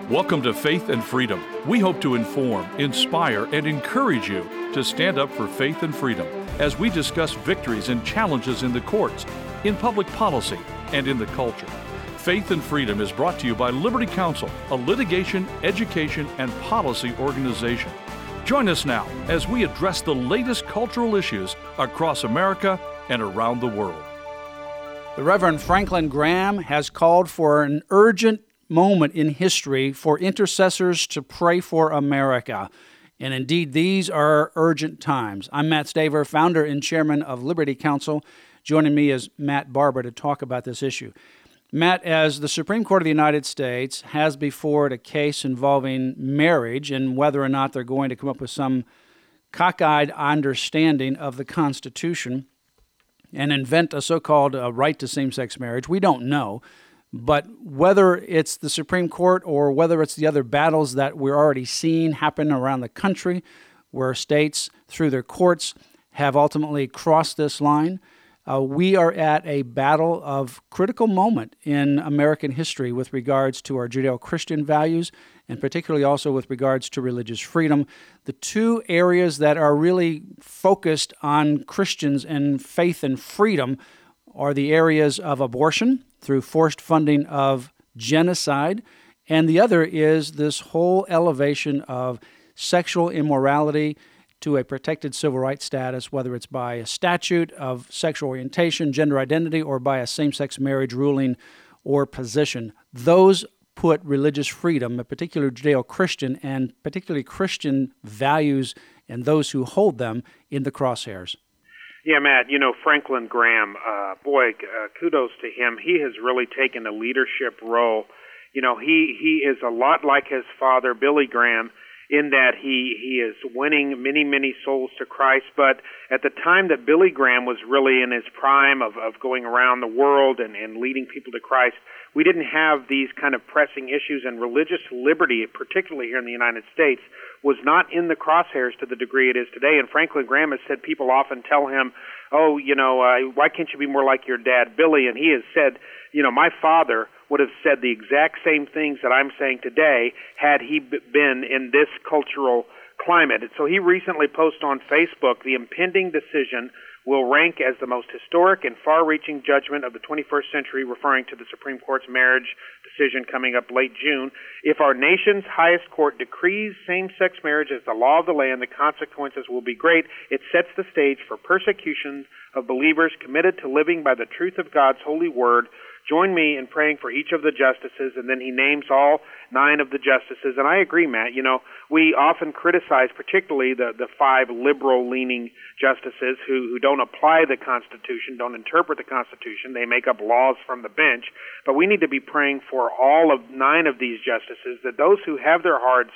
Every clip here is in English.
Welcome to Faith and Freedom. We hope to inform, inspire, and encourage you to stand up for faith and freedom as we discuss victories and challenges in the courts, in public policy, and in the culture. Faith and Freedom is brought to you by Liberty Counsel, a litigation, education, and policy organization. Join us now as we address the latest cultural issues across America and around the world. The Reverend Franklin Graham has called for an urgent moment in history for intercessors to pray for America. And indeed, these are urgent times. I'm Matt Staver, founder and chairman of Liberty Counsel. Joining me is Matt Barber to talk about this issue. Matt, as the Supreme Court of the United States has before it a case involving marriage and whether or not they're going to come up with some cockeyed understanding of the Constitution and invent a so-called right to same-sex marriage, we don't know. But whether it's the Supreme Court or whether it's the other battles that we're already seeing happen around the country, where states, through their courts, have ultimately crossed this line, we are at a battle of critical moment in American history with regards to our Judeo-Christian values, and particularly also with regards to religious freedom. The two areas that are really focused on Christians and faith and freedom are the areas of abortion through forced funding of genocide, and the other is this whole elevation of sexual immorality to a protected civil rights status, whether it's by a statute of sexual orientation, gender identity, or by a same-sex marriage ruling or position. Those put religious freedom, a particular Judeo-Christian and particularly Christian values and those who hold them in the crosshairs. Yeah, Matt, Franklin Graham, kudos to him. He has really taken a leadership role. He is a lot like his father, Billy Graham, in that he is winning many, many souls to Christ. But at the time that Billy Graham was really in his prime of going around the world and leading people to Christ, we didn't have these kind of pressing issues, and religious liberty, particularly here in the United States, was not in the crosshairs to the degree it is today. And Franklin Graham has said people often tell him, why can't you be more like your dad, Billy? And he has said, my father would have said the exact same things that I'm saying today had he been in this cultural climate. And so he recently posted on Facebook, the impending decision will rank as the most historic and far-reaching judgment of the 21st century, referring to the Supreme Court's marriage decision coming up late June. If our nation's highest court decrees same-sex marriage as the law of the land, the consequences will be great. It sets the stage for persecution of believers committed to living by the truth of God's holy word. Join me in praying for each of the justices, and then he names all 9 of the justices. And I agree, Matt. We often criticize particularly the 5 liberal-leaning justices who don't apply the Constitution, don't interpret the Constitution. They make up laws from the bench. But we need to be praying for all of 9 of these justices, that those who have their hearts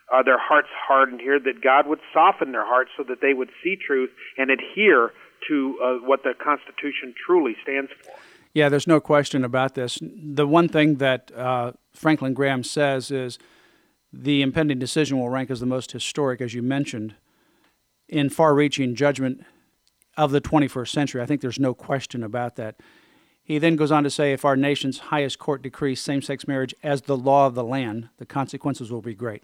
hardened here, that God would soften their hearts so that they would see truth and adhere to what the Constitution truly stands for. Yeah, there's no question about this. The one thing that Franklin Graham says is the impending decision will rank as the most historic, as you mentioned, in far-reaching judgment of the 21st century. I think there's no question about that. He then goes on to say, if our nation's highest court decrees same-sex marriage as the law of the land, the consequences will be great.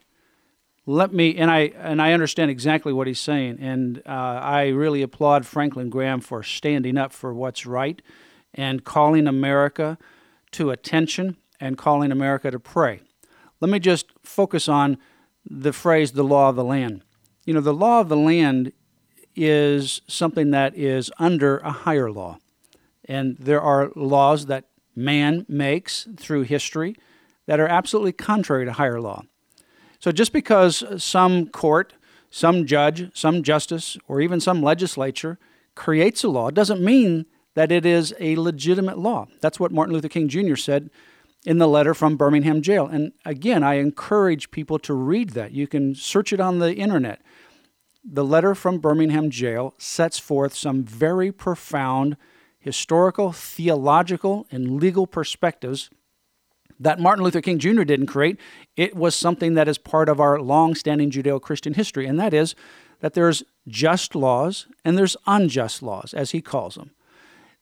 I understand exactly what he's saying, and I really applaud Franklin Graham for standing up for what's right and calling America to attention and calling America to pray. Let me just focus on the phrase, the law of the land. The law of the land is something that is under a higher law. And there are laws that man makes through history that are absolutely contrary to higher law. So just because some court, some judge, some justice, or even some legislature creates a law doesn't mean that it is a legitimate law. That's what Martin Luther King Jr. said in the letter from Birmingham jail. And again, I encourage people to read that. You can search it on the internet. The letter from Birmingham jail sets forth some very profound historical, theological, and legal perspectives that Martin Luther King Jr. didn't create. It was something that is part of our long-standing Judeo-Christian history, and that is that there's just laws and there's unjust laws, as he calls them.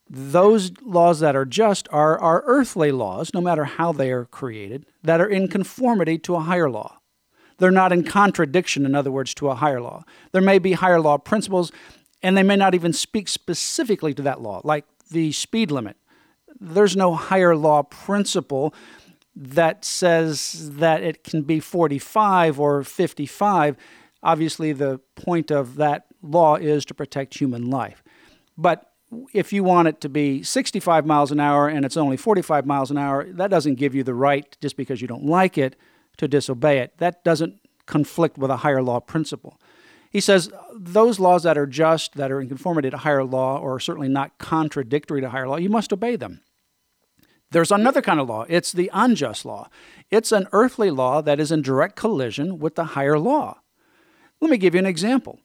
Those laws that are just are earthly laws, no matter how they are created, that are in conformity to a higher law. They're not in contradiction, in other words, to a higher law. There may be higher law principles, and they may not even speak specifically to that law, like the speed limit. There's no higher law principle that says that it can be 45 or 55. Obviously, the point of that law is to protect human life. But if you want it to be 65 miles an hour and it's only 45 miles an hour, that doesn't give you the right, just because you don't like it, to disobey it. That doesn't conflict with a higher law principle. He says those laws that are just, that are in conformity to higher law, or certainly not contradictory to higher law, you must obey them. There's another kind of law. It's the unjust law. It's an earthly law that is in direct collision with the higher law. Let me give you an example.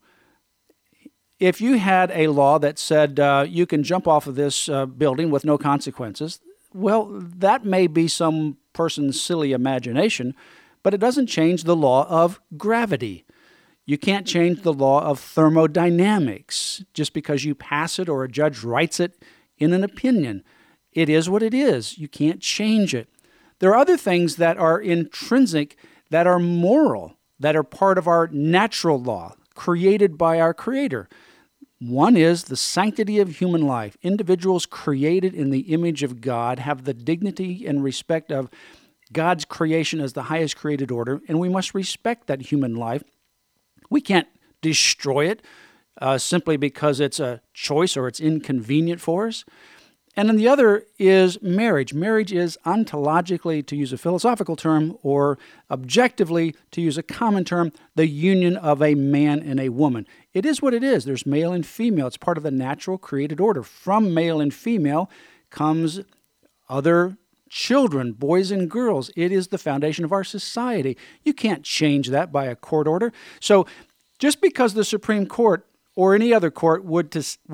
If you had a law that said you can jump off of this building with no consequences, well, that may be some person's silly imagination, but it doesn't change the law of gravity. You can't change the law of thermodynamics just because you pass it or a judge writes it in an opinion. It is what it is. You can't change it. There are other things that are intrinsic, that are moral, that are part of our natural law, created by our Creator. One is the sanctity of human life. Individuals created in the image of God have the dignity and respect of God's creation as the highest created order, and we must respect that human life. We can't destroy it simply because it's a choice or it's inconvenient for us. And then the other is marriage. Marriage is ontologically, to use a philosophical term, or objectively, to use a common term, the union of a man and a woman. It is what it is. There's male and female. It's part of the natural created order. From male and female comes other children, boys and girls. It is the foundation of our society. You can't change that by a court order. So just because the Supreme Court or any other court would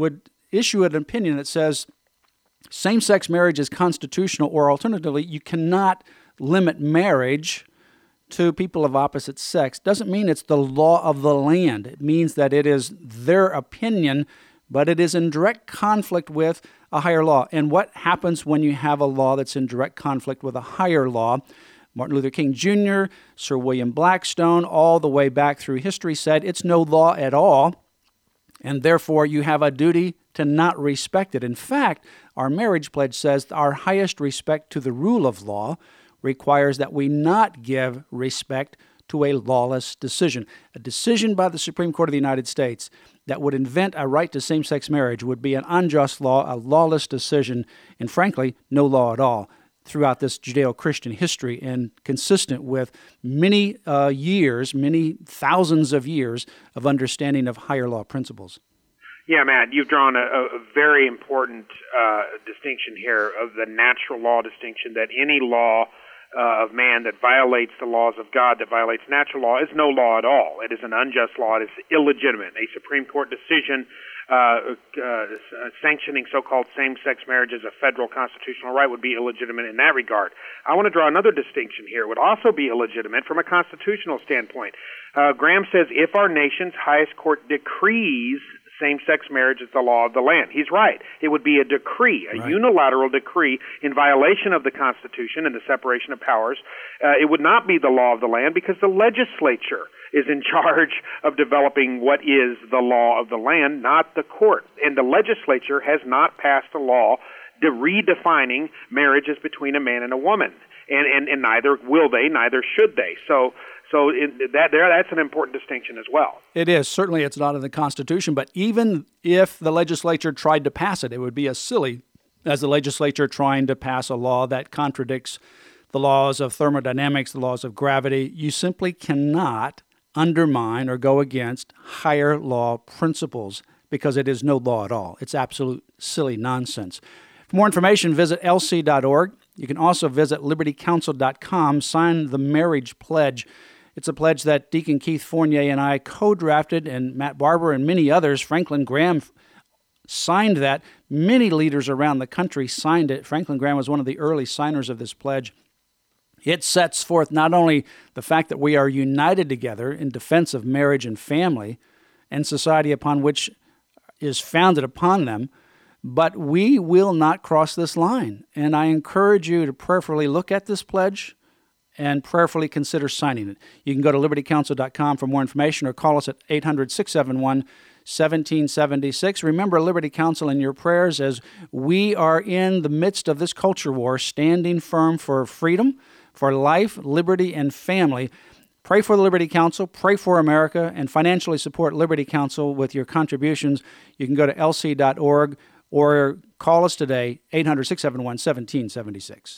issue an opinion that says same-sex marriage is constitutional, or alternatively, you cannot limit marriage to people of opposite sex, doesn't mean it's the law of the land. It means that it is their opinion, but it is in direct conflict with a higher law. And what happens when you have a law that's in direct conflict with a higher law? Martin Luther King Jr., Sir William Blackstone, all the way back through history said it's no law at all, and therefore you have a duty to not respect it. In fact, our marriage pledge says our highest respect to the rule of law requires that we not give respect to a lawless decision. A decision by the Supreme Court of the United States that would invent a right to same-sex marriage would be an unjust law, a lawless decision, and frankly, no law at all throughout this Judeo-Christian history, and consistent with many years, many thousands of years of understanding of higher law principles. Yeah, Matt, you've drawn a very important distinction here of the natural law distinction, that any law of man that violates the laws of God, that violates natural law, is no law at all. It is an unjust law. It is illegitimate. A Supreme Court decision sanctioning so-called same-sex marriage as a federal constitutional right would be illegitimate in that regard. I want to draw another distinction here. It would also be illegitimate from a constitutional standpoint. Graham says if our nation's highest court decrees same-sex marriage is the law of the land. He's right. It would be a decree, a unilateral decree in violation of the Constitution and the separation of powers. It would not be the law of the land because the legislature is in charge of developing what is the law of the land, not the court. And the legislature has not passed a law redefining marriages between a man and a woman. And neither will they, neither should they. So that's an important distinction as well. It is. Certainly it's not in the Constitution, but even if the legislature tried to pass it, it would be as silly as the legislature trying to pass a law that contradicts the laws of thermodynamics, the laws of gravity. You simply cannot undermine or go against higher law principles because it is no law at all. It's absolute silly nonsense. For more information, visit lc.org. You can also visit libertycounsel.com, sign the marriage pledge. It's a pledge that Deacon Keith Fournier and I co-drafted, and Matt Barber and many others. Franklin Graham signed that. Many leaders around the country signed it. Franklin Graham was one of the early signers of this pledge. It sets forth not only the fact that we are united together in defense of marriage and family and society upon which is founded upon them, But we will not cross this line. And I encourage you to prayerfully look at this pledge and prayerfully consider signing it. You can go to libertycounsel.com for more information or call us at 800-671-1776. Remember Liberty Counsel in your prayers as we are in the midst of this culture war, standing firm for freedom, for life, liberty, and family. Pray for the Liberty Counsel, pray for America, and financially support Liberty Counsel with your contributions. You can go to lc.org or call us today, 800-671-1776.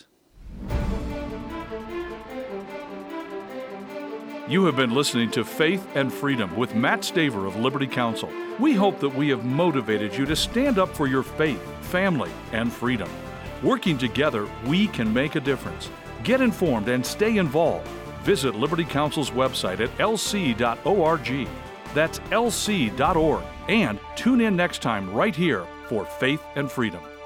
You have been listening to Faith and Freedom with Matt Staver of Liberty Counsel. We hope that we have motivated you to stand up for your faith, family, and freedom. Working together, we can make a difference. Get informed and stay involved. Visit Liberty Counsel's website at lc.org. That's lc.org. And tune in next time right here for Faith and Freedom.